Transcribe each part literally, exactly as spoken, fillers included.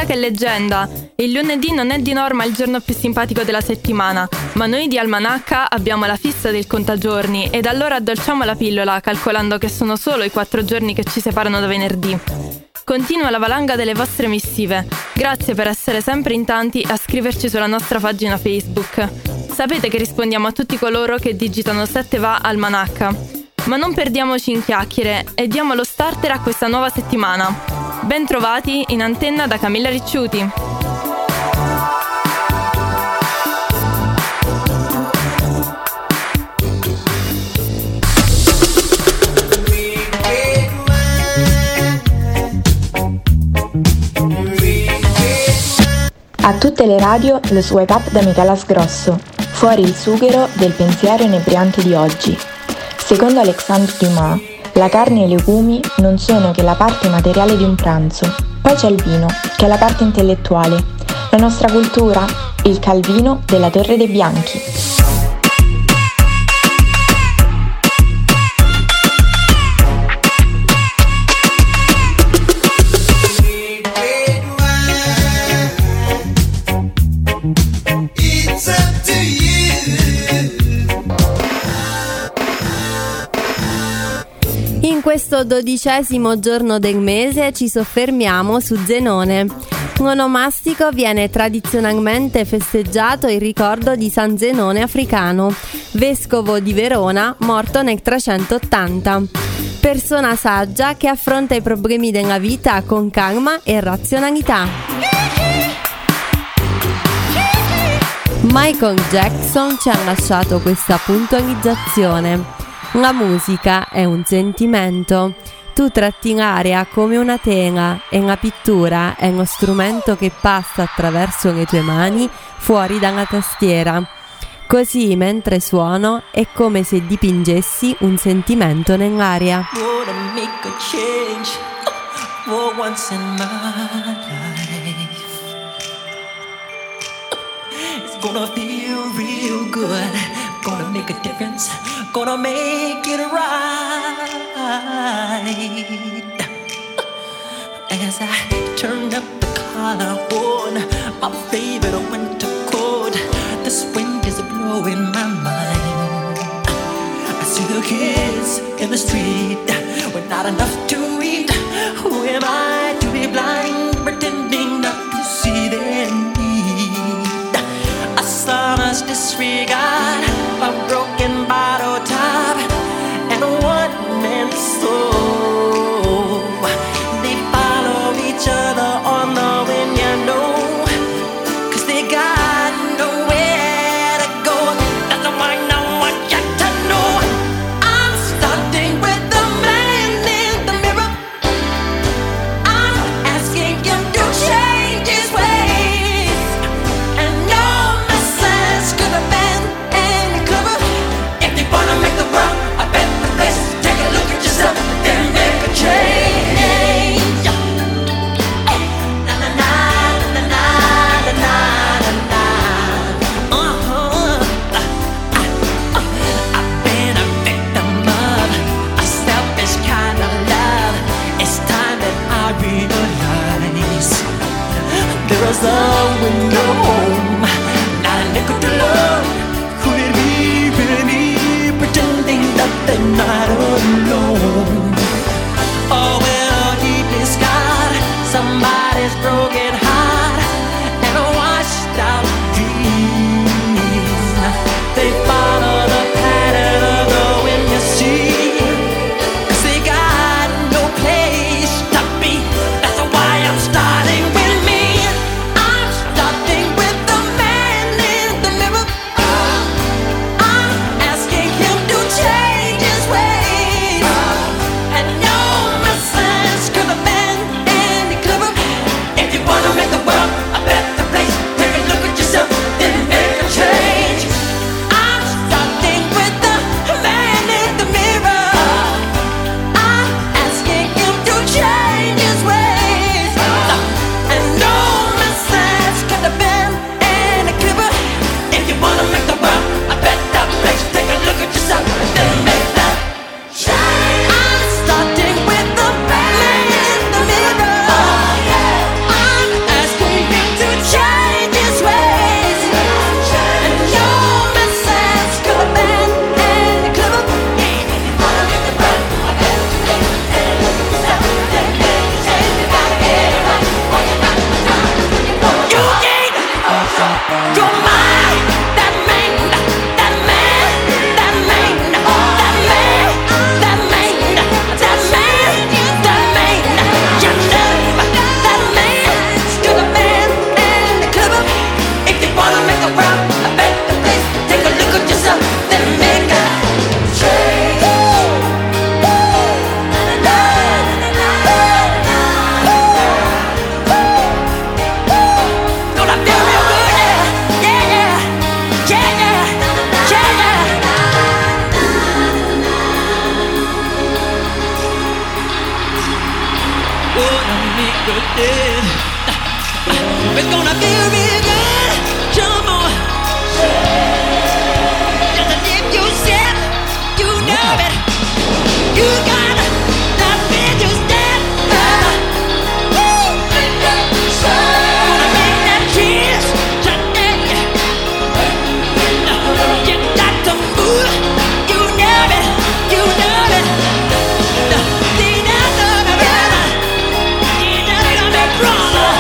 che leggenda! Il lunedì non è di norma il giorno più simpatico della settimana, ma noi di Almanacca abbiamo la fissa del contagiorni ed allora addolciamo la pillola calcolando che sono solo i quattro giorni che ci separano da venerdì. Continua la valanga delle vostre missive. Grazie per essere sempre in tanti a scriverci sulla nostra pagina Facebook. Sapete che rispondiamo a tutti coloro che digitano sette va Almanacca. Ma non perdiamoci in chiacchiere e diamo lo starter a questa nuova settimana. Ben trovati in antenna da Camilla Ricciuti. A tutte le radio lo swipe up da Michela Sgrosso. Fuori il sughero del pensiero inebriante di oggi. Secondo Alexandre Dumas, la carne e i legumi non sono che la parte materiale di un pranzo. Poi c'è il vino, che è la parte intellettuale. La nostra cultura, il Calvino della Torre dei Bianchi. In questo dodicesimo giorno del mese ci soffermiamo su Zenone. Un onomastico viene tradizionalmente festeggiato in ricordo di San Zenone Africano, vescovo di Verona, morto nel trecentottanta. Persona saggia che affronta i problemi della vita con calma e razionalità. Michael Jackson ci ha lasciato questa puntualizzazione. La musica è un sentimento. Tu tratti l'aria come una tela e la pittura è lo strumento che passa attraverso le tue mani fuori dalla tastiera. Così mentre suono è come se dipingessi un sentimento nell'aria. Wanna make a change for once in my life. It's gonna feel real good. Gonna make a difference. Gonna make it right. As I turn up the collar on my favorite winter coat, this wind is blowing my mind. I see the kids in the street with not enough to eat. Who am I to be blind, pretending not to see their need? A summer's disregard, a broken bottle top, and a one-man soul. They follow each other on the wind, you know, 'cause they got nowhere to go. That's why I want you to know I'm starting with the man in the mirror. I'm asking him to change his ways, and no message could have been any clearer. If you wanna make the world a better place, take a look at yourself and make a change. Na na na na na na na na. It's gonna feel real good. Come on. Just live yourself. You know it. You gotta not be yourself. Woo! Gonna make that cheese today. You got to move. You know it. You know it. See that love, brother. See that love, brother.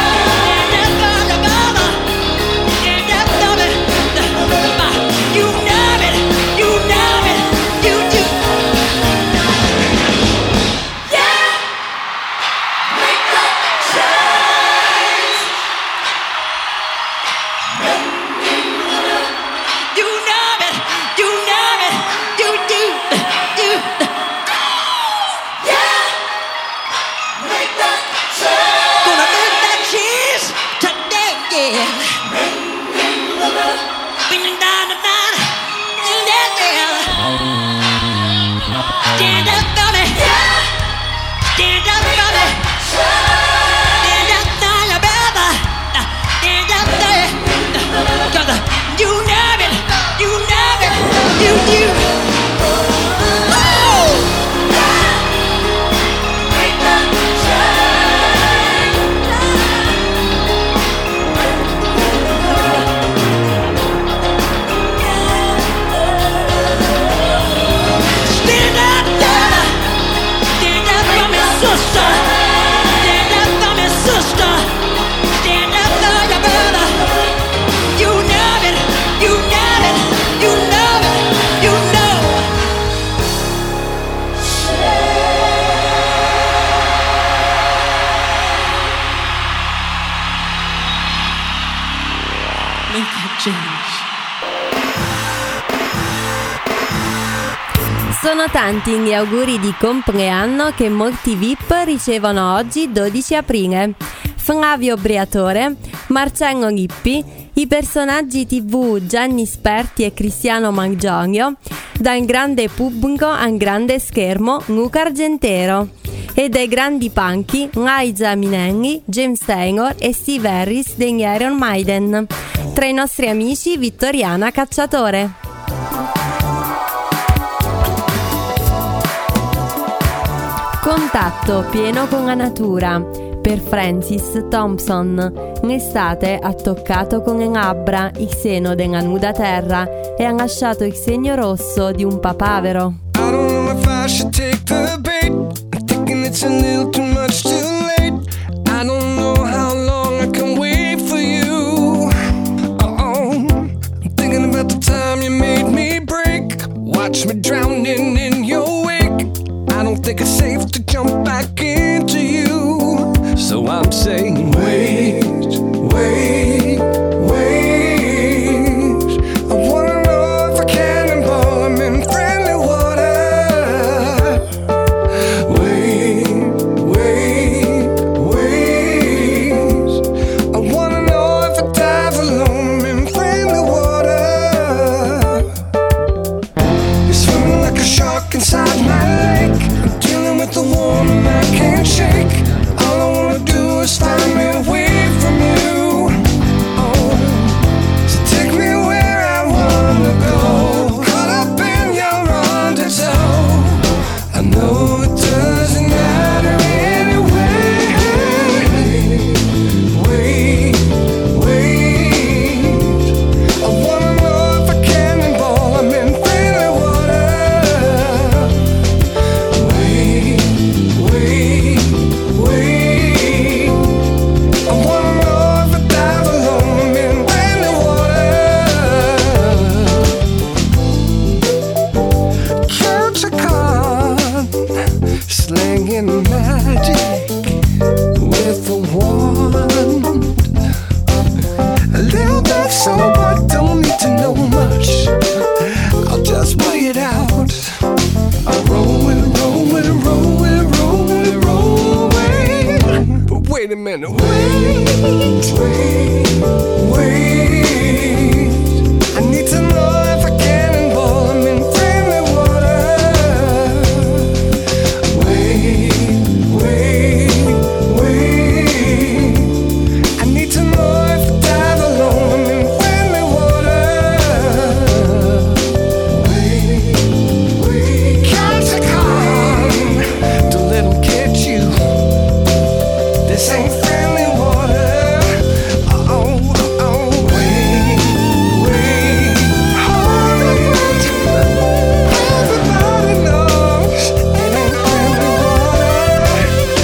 Sono tanti gli auguri di compleanno che molti V I P ricevono oggi dodici aprile. Flavio Briatore, Marcello Lippi, i personaggi tivù Gianni Sperti e Cristiano Malgioglio, dal grande pubblico al grande schermo Luca Argentero, e dai grandi palchi Liza Minnelli, James Taylor e Steve Harris degli Iron Maiden. Tra i nostri amici Vittoriana Cacciatore. Contatto pieno con la natura per Francis Thompson. L'estate ha toccato con le labbra il seno della nuda terra e ha lasciato il segno rosso di un papavero. I don't know if I should take the bait. I'm thinking it's a little too much too late. I don't know how long I can wait for you. Oh, I'm thinking about the time you made me break. Watch me drowning in your wake. I don't think it's safe to jump back into you. So I'm saying wait, wait, wait. I wanna know if I can embalm in friendly water. Wait, wait. and wait, wait, wait. I need to know if I can involve them in friendly water. Wait, wait, wait. I need to know if I dive alone I'm in friendly water. Wait, wait. Catch a calm, don't let them catch you. This ain't friendly water. Oh, oh, oh. Wait, wait. Hold on to everybody knows it ain't friendly water.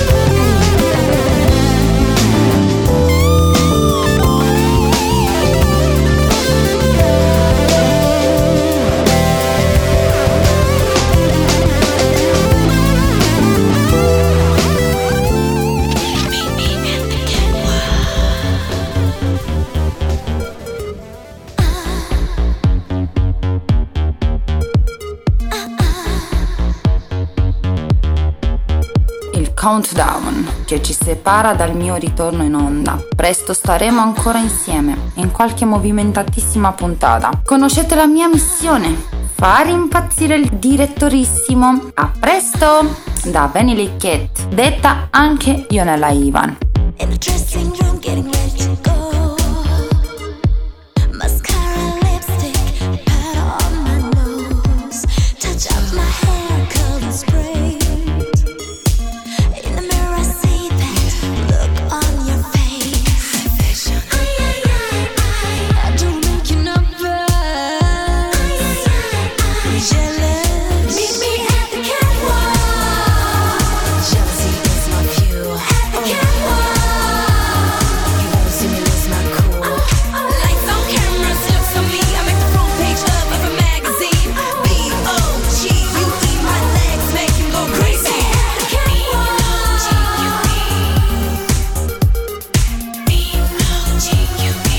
Il countdown che ci separa dal mio ritorno in onda. Presto staremo ancora insieme in qualche movimentatissima puntata. Conoscete la mia missione? Far impazzire il direttorissimo. A presto! Da Benny Licchetti, detta anche Ionella Ivan. In the dressing room, getting ready to go. Mascara, lipstick, powder on my nose. Touch up my hair, curl and spray. In the mirror, I see that look on your face. Ay, ay, ay, ay. I don't make you nervous. Ay, ay, ay, ay. Jealous. Meet me at the catwalk. Jealousy is my fuel. At the catwalk. You won't see me lose my cool. Lights on, cameras, looks on me. I make the front page up of a magazine. B O G U E, my legs make him go crazy. At the catwalk. B O G U E.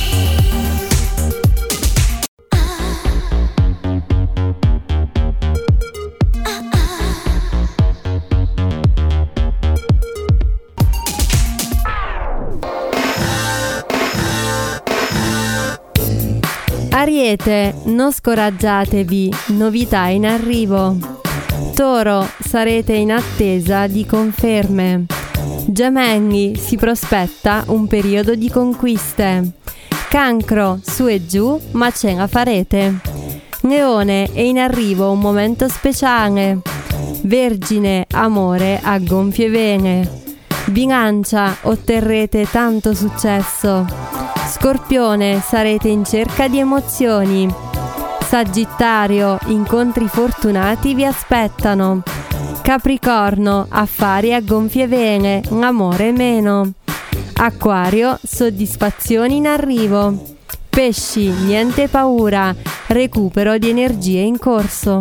Ariete, non scoraggiatevi, novità in arrivo. Toro, sarete in attesa di conferme. Gemelli, si prospetta un periodo di conquiste. Cancro, su e giù, ma ce la farete. Leone, è in arrivo un momento speciale. Vergine, amore a gonfie vene. Bilancia, otterrete tanto successo. Scorpione, sarete in cerca di emozioni. Sagittario, incontri fortunati vi aspettano. Capricorno, affari a gonfie vene, l'amore meno. Acquario, soddisfazioni in arrivo. Pesci, niente paura, recupero di energie in corso.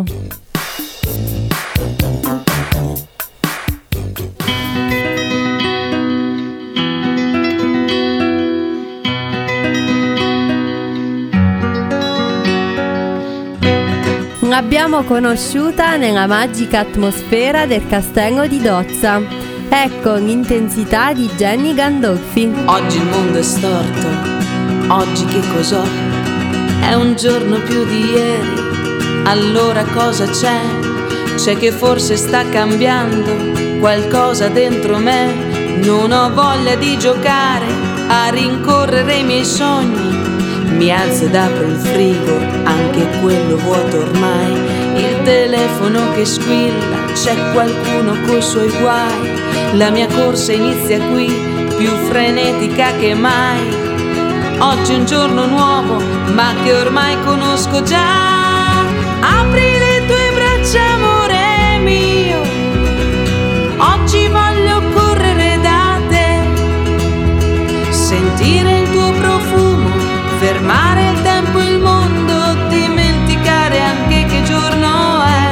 L'abbiamo conosciuta nella magica atmosfera del castello di Dozza. Ecco l'intensità di Jenny Gandolfi. Oggi il mondo è storto, oggi che cos'ho? È un giorno più di ieri, allora cosa c'è? C'è che forse sta cambiando qualcosa dentro me. Non ho voglia di giocare a rincorrere i miei sogni. Mi alzo ed apro il frigo, anche quello vuoto ormai. Il telefono che squilla, c'è qualcuno coi suoi guai. La mia corsa inizia qui, più frenetica che mai. Oggi è un giorno nuovo, ma che ormai conosco già. Apri le tue braccia, amore mio. Oggi voglio correre da te, sentire il tuo profumo, fermare il tempo e il mondo, dimenticare anche che giorno è.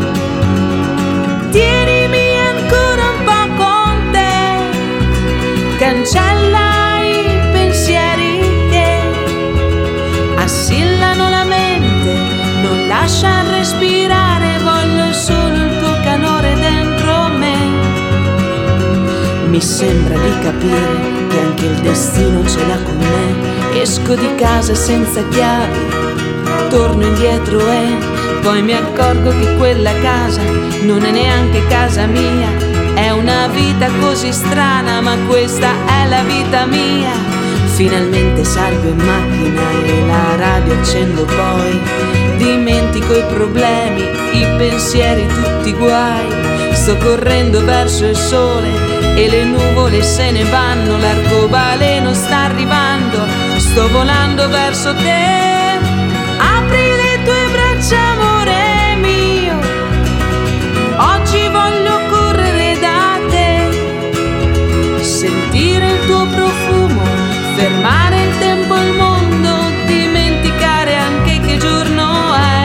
Tienimi ancora un po' con te, cancella i pensieri che assillano la mente, non lascia respirare, voglio solo il tuo calore dentro me. Mi sembra di capire che anche il destino ce l'ha con me. Esco di casa senza chiavi, torno indietro e poi mi accorgo che quella casa non è neanche casa mia. È una vita così strana, ma questa è la vita mia. Finalmente salgo in macchina e la radio accendo, poi dimentico i problemi, i pensieri, tutti guai. Sto correndo verso il sole e le nuvole se ne vanno, l'arcobaleno sta arrivando, sto volando verso te. Apri le tue braccia, amore mio, oggi voglio correre da te, sentire il tuo profumo, fermare il tempo e il mondo, dimenticare anche che giorno è.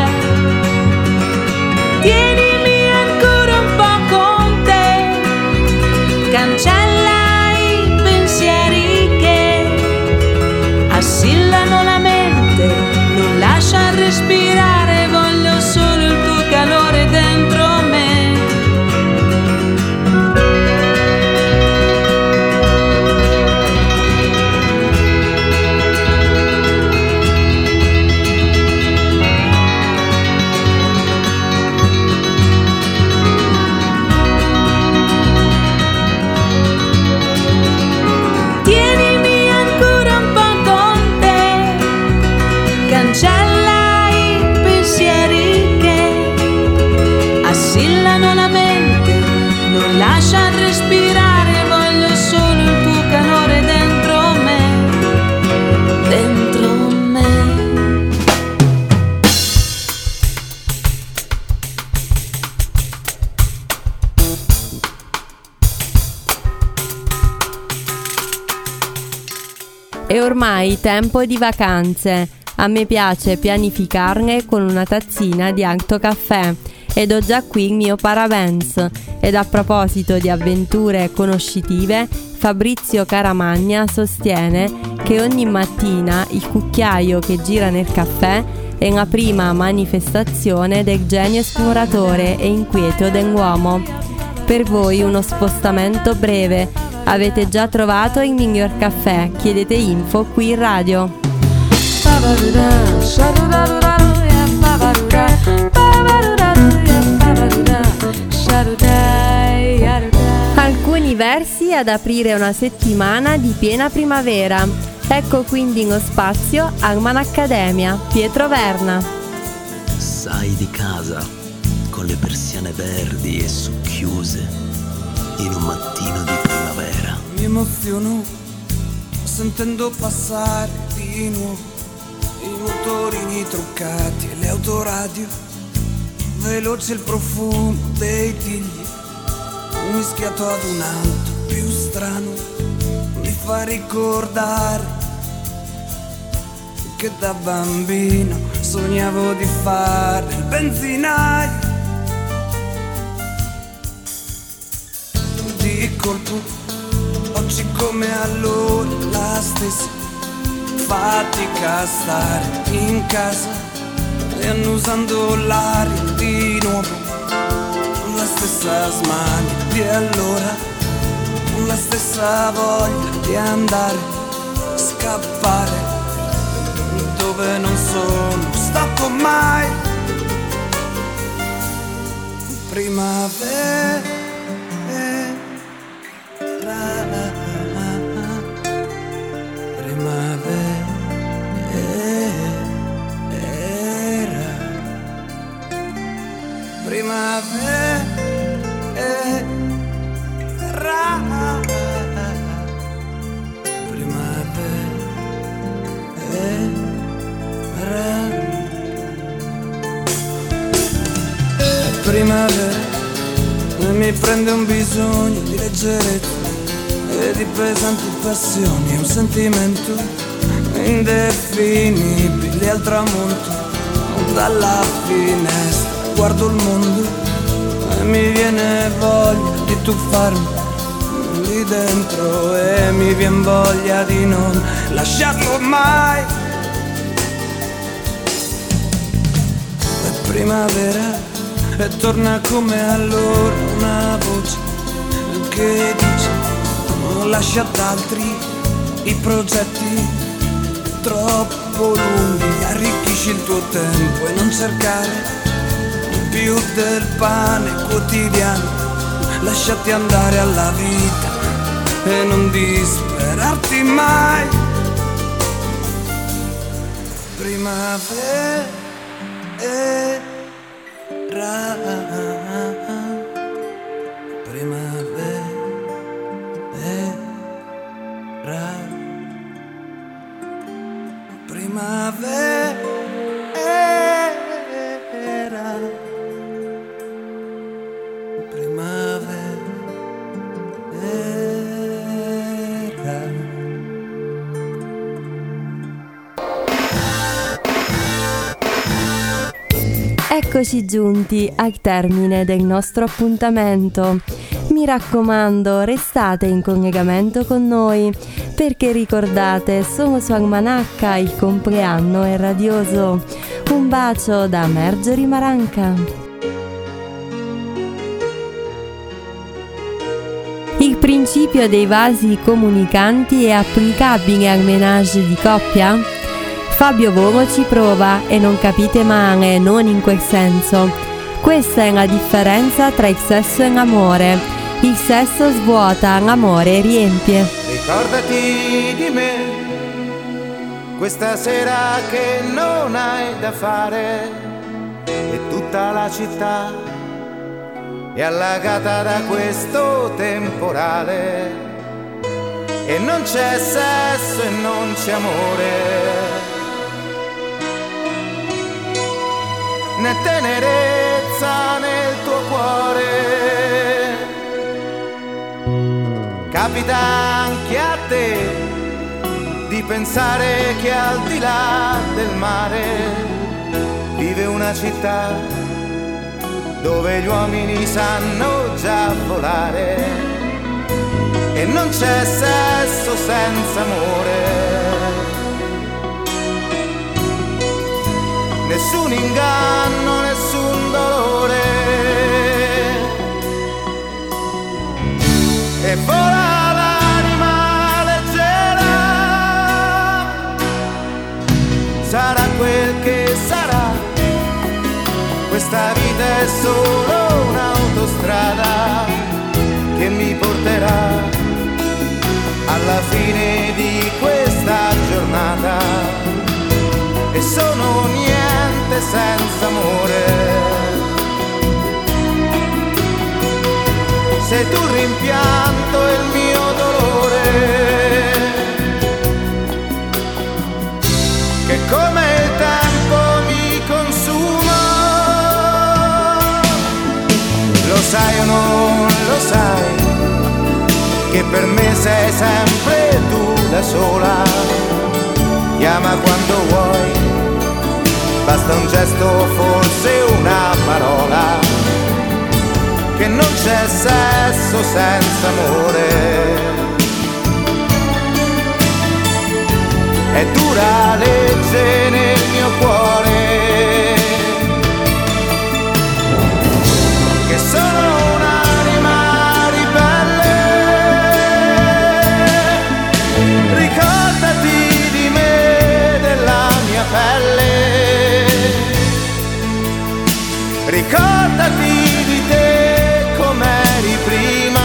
Tienimi ancora un po' con te, cancella i pensieri che assillano la mente, non lascia respirare, voglio solo il tuo calore dentro me. Tienimi ancora un po' con te, cancella i pensieri che assillano la mente, non lascia respirare, voglio solo il tuo calore dentro me, dentro me. È ormai tempo di vacanze. A me piace pianificarne con una tazzina di Acto Caffè ed ho già qui il mio Paravents. Ed a proposito di avventure conoscitive, Fabrizio Caramagna sostiene che ogni mattina il cucchiaio che gira nel caffè è la prima manifestazione del genio esploratore e inquieto dell'uomo. Per voi uno spostamento breve. Avete già trovato il miglior caffè? Chiedete info qui in radio. Alcuni versi ad aprire una settimana di piena primavera. Ecco quindi lo spazio Almanaccademia, Pietro Verna. Sai di casa, con le persiane verdi e socchiuse, in un mattino di primavera. Mi emoziono sentendo passare di nuovo i motorini truccati e le autoradio, veloce il profumo dei tigli mischiato ad un altro più strano, mi fa ricordare che da bambino sognavo di fare il benzinaio. Di colpo, oggi come allora la stessa fatica a stare in casa e annusando l'aria di nuovo, la stessa smania di allora, la stessa voglia di andare, scappare dove non sono stato mai. Primavera, primavera, mi prende un bisogno di leggerezza e di pesanti passioni, un sentimento indefinibile al tramonto. Dalla finestra guardo il mondo e mi viene voglia di tuffarmi lì dentro e mi vien voglia di non lasciarlo mai. È primavera e torna come allora una voce che dice non lascia ad altri i progetti troppo lunghi, arricchisci il tuo tempo e non cercare più del pane quotidiano, lasciati andare alla vita e non disperarti mai. Primavera, primavera, primavera, Eccoci giunti al termine del nostro appuntamento. Mi raccomando, restate in collegamento con noi, perché ricordate, sono su Almanacca, il compleanno è radioso. Un bacio da Marjorie Maranca. Il principio dei vasi comunicanti è applicabile al menage di coppia? Fabio Volo ci prova e non capite male, non in quel senso. Questa è la differenza tra il sesso e l'amore. Il sesso svuota, l'amore riempie. Ricordati di me, questa sera che non hai da fare, e tutta la città è allagata da questo temporale, e non c'è sesso e non c'è amore, né tenerezza nel tuo cuore. Capita anche a te di pensare che al di là del mare vive una città dove gli uomini sanno già volare, e non c'è sesso senza amore. Nessun inganno, nessun dolore, e vola l'anima leggera. Sarà quel che sarà, questa vita è solo un'autostrada che mi porterà alla fine di questa giornata, e sono niente senza amore. Sei tu il rimpianto e il mio dolore, che come il tempo mi consuma. Lo sai o non lo sai, che per me sei sempre tu da sola. Chiama quando vuoi, basta un gesto, forse una parola, che non c'è sesso senza amore. È dura legge nel mio cuore, che sono un'anima ribelle. Ricordati di me, della mia pelle. Ricordati di te com'eri prima.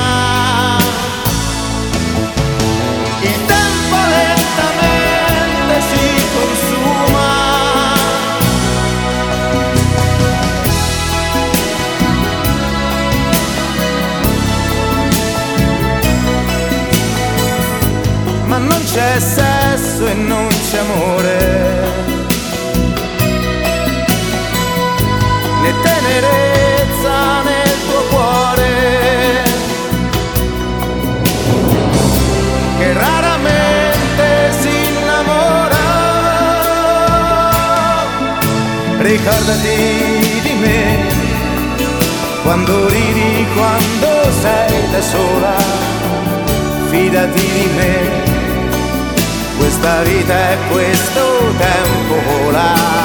Il tempo lentamente si consuma, ma non c'è sesso e non c'è amore, né tenerezza nel tuo cuore, che raramente si innamora. Ricordati di me, quando ridi, quando sei da sola. Fidati di me, questa vita e questo tempo vola.